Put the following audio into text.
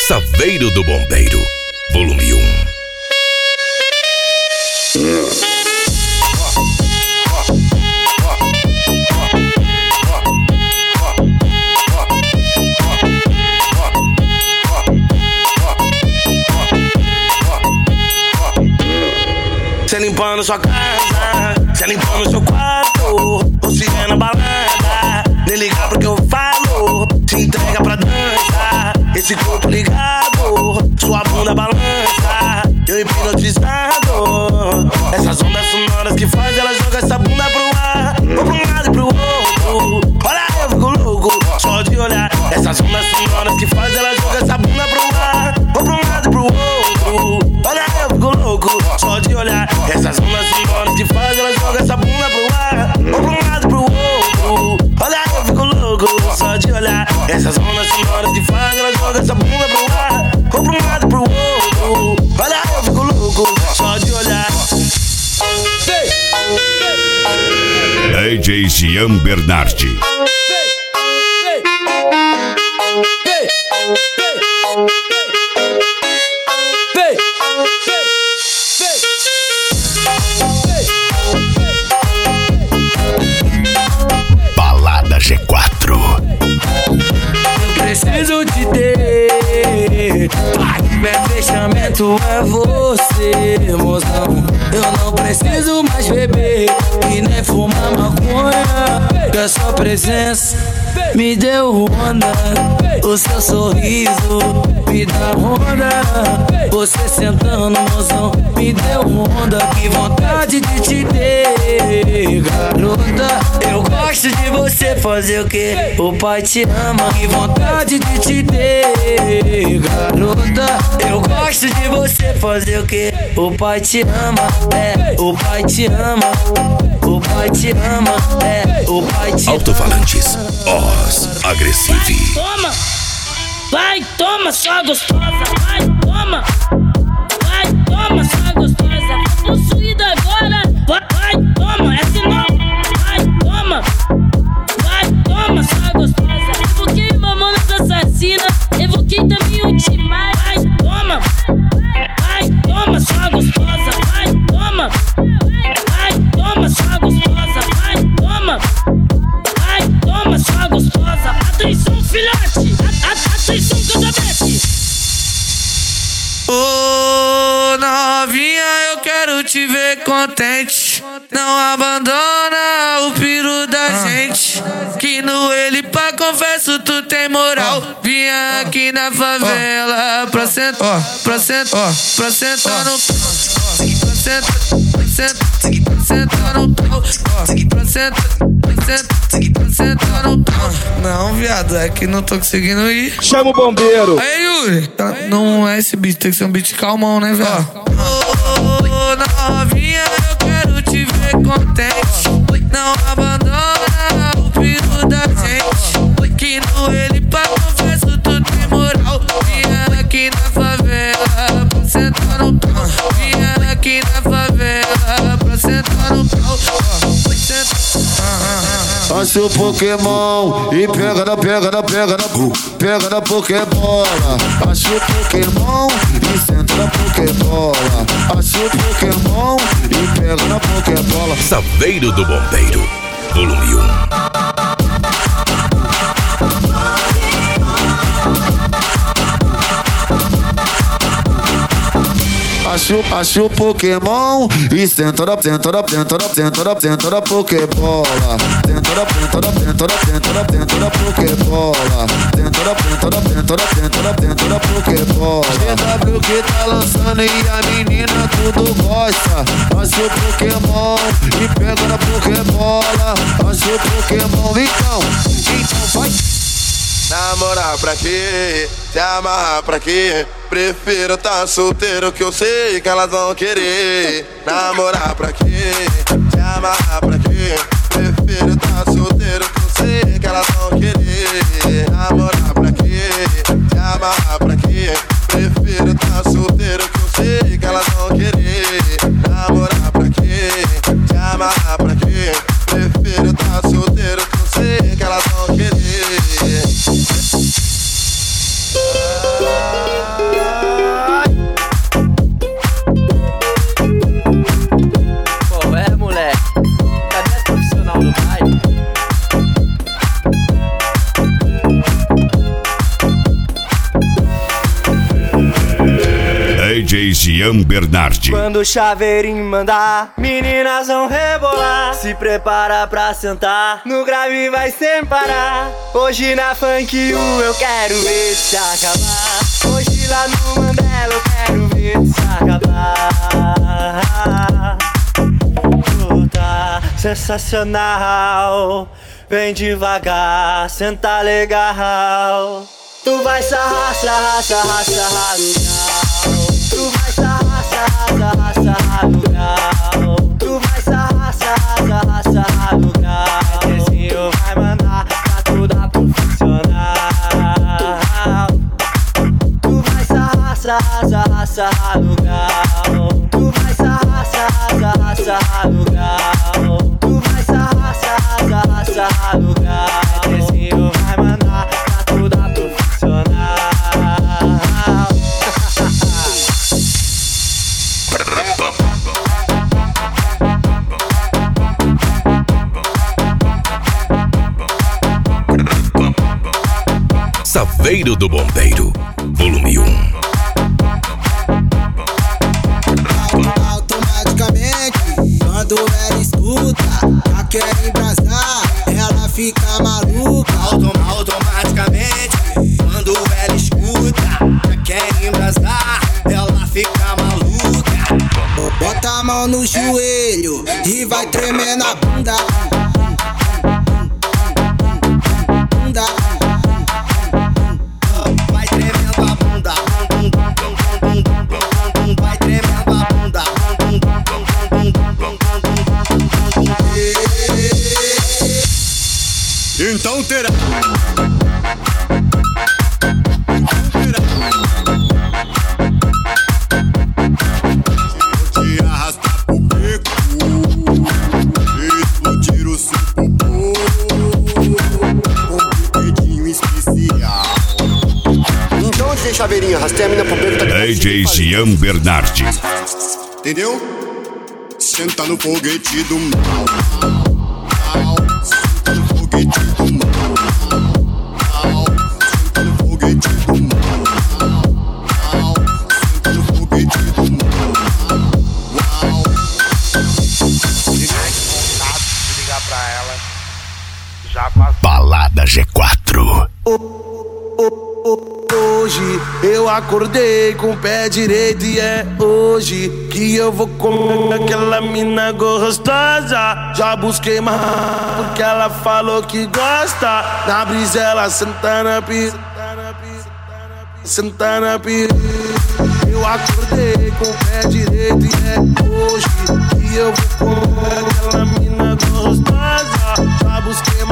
Saveiro do Bombeiro, volume 1. Cê limpando sua casa, cê limpando seu quarto. Você é na balada, nem ligar pro que eu falo. Se entrega pra dança, esse corpo ligado, sua bunda balança, eu hipnotizado. Essas ondas sonoras que faz ela joga essa bunda pro ar, ou pra um lado e pro outro. Olha, eu fico louco, só de olhar. Essas ondas sonoras que faz ela joga essa bunda pro ar, ou pra um lado e pro outro. Olha, eu fico louco, só de olhar. Essas ondas sonoras que faz ela joga essa bunda pro ar, ou pra um lado e pro outro. Olha, eu fico louco, só de olhar. Essas ondas sonoras que faz ela joga essa bunda pro ar, ou pra um lado e pro outro. Olha, eu fico louco, só de olhar. DJ Jean Bernardi. Balada G4. Eu preciso te ter. Meu fechamento é você, mozão. Eu não preciso mais beber e nem fumar maconha, que a sua presença me deu onda. O seu sorriso me dá onda. Você sentando, mozão, me deu onda. Que vontade de te ter, garota. Eu gosto de você fazer o que o pai te ama. Que vontade de te ter, garota. Eu gosto de você fazer o que o pai te ama. É, o pai te ama. O pai te ama. É, o pai te ama. Alto-falantes, Oz Agressive. Vai, toma, só gostosa. Vai, toma. Vai, toma, só gostosa. Possuída agora. Vai, toma, é sinal. Vai, toma. Vai, toma, só gostosa. Evoquei Mamonas Assassinas. Evoquei também o Timaya. Vai, toma. Vai, toma, só gostosa. Vai, toma. Vai, toma, só gostosa. Vai, toma. Vai, toma, só gostosa. Atenção, filhote. Atenção, casabete. Ô, novinha, eu quero te ver contente. Não abandona o piru da gente. Que no ele pra confesso tu tem moral. Vinha aqui na favela pra sentar, pra sentar, pra sentar no pra sentar, pra sentar no pra sentar, pra sentar no Não, viado, é que não tô conseguindo ir. Chama o bombeiro. Aí, Yuri, não é esse beat, tem que ser um beat calmão, né, velho? Ô, novinha, eu quero te ver contente. Não abandona o filho da gente. Que no ele pra confesso tu tem moral. Vinha aqui na favela pra sentar no pau. Vinha aqui na favela pra sentar no pau. Acha o Pokémon e pega na Pokébola. Acha o Pokémon e senta na Pokébola. Acha o Pokémon e pega na Pokébola. Saveiro do Bombeiro, volume 1. Acha o Pokémon e senta na Pokébola. Senta na Pokébola. Senta na Pokébola. GW que tá lançando e a menina tudo gosta. Acha o Pokémon e pega na Pokébola. Acha o Pokémon, então vai. Namorar pra quê? Se amarrar pra quê? Prefiro tá solteiro que eu sei que elas vão querer. Namorar pra quê? Se amarrar pra quê? Prefiro tá solteiro que eu sei que elas vão querer. Namorar pra quê? Se amarrar pra quê? Prefiro tá solteiro que eu sei que elas vão querer. Namorar pra quê? Se amarrar pra quê? Prefiro tá solteiro que eu sei que elas vão querer. DJ Jean Bernardi. Quando o chaveirinho mandar, meninas vão rebolar. Se prepara pra sentar, no grave vai sem parar. Hoje na Funk U eu quero ver se acabar. Hoje lá no Mandela eu quero ver se acabar. Tá sensacional, vem devagar, senta legal. Tu vai sarrar, sarrar, sarrar, sarrar no grau. Tu vai sarrar, sarrar, sarrar, sarrar no grau. Tu vai sarrar, sarrar, sarrar, sarrar no grau. Desenho vai mandar pra toda profissional. Tu vai sarrar, sarrar, sarrar, sarrar no grau. Tu vai sarrar, sarrar, sarrar, sarrar no grau. Tu vai sarrar, sarrar, sarrar, sarrar no grau. Desenho vai mandar pra toda profissional. Saveiro do Bombeiro, volume 1. Automaticamente, quando ela escuta, já quer embrasar, ela fica maluca. Automaticamente, quando ela escuta, já quer embrasar, ela fica maluca. Bota a mão no joelho e vai tremer na bunda. Vai tremendo a bunda. Vai tremendo a bunda. Então terá. Vou te arrastar pro beco, explodir o seu popô com um dedinho especial. Então onde tem chaveirinho? Arrastei a mina pro beco, tá DJ Jean Bernardi. Entendeu? Senta no foguete do mal. Senta no foguete do mal. Senta no foguete do mal. Senta no foguete do mal. De ligar pra ela. Já passou. Balada G4. Hoje eu acordei com o pé direito e é hoje que eu vou comer aquela mina gostosa. Já busquei mais porque ela falou que gosta. Na brisa ela senta na pista, senta na pista. Eu acordei com o pé direito e é hoje que eu vou comer aquela mina gostosa. Já busquei